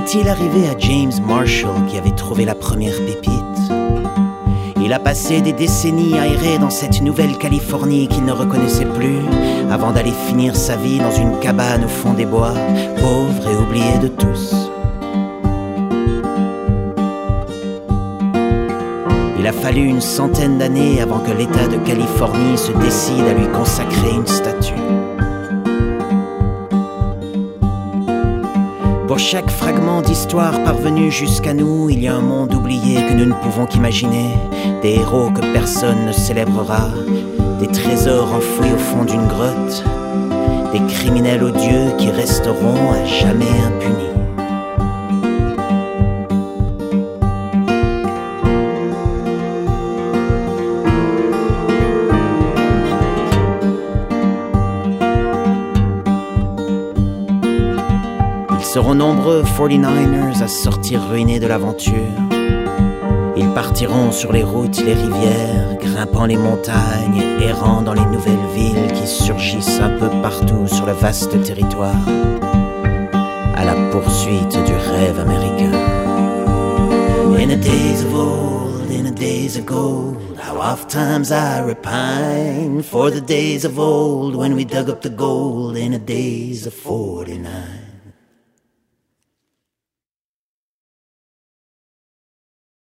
qu'est-il arrivé à James Marshall qui avait trouvé la première pépite? Il a passé des décennies à errer dans cette nouvelle Californie qu'il ne reconnaissait plus, avant d'aller finir sa vie dans une cabane au fond des bois, pauvre et oublié de tous. Il a fallu une centaine d'années avant que l'État de Californie se décide à lui consacrer une statue. Pour chaque fragment d'histoire parvenu jusqu'à nous, il y a un monde oublié que nous ne pouvons qu'imaginer, des héros que personne ne célébrera, des trésors enfouis au fond d'une grotte, des criminels odieux qui resteront à jamais impunis. Ils seront nombreux 49ers à sortir ruinés de l'aventure. Ils partiront sur les routes, les rivières, grimpant les montagnes, errant dans les nouvelles villes qui surgissent un peu partout sur le vaste territoire, à la poursuite du rêve américain. In the days of old, in the days of gold, how oft times I repine for the days of old when we dug up the gold in the days of 49.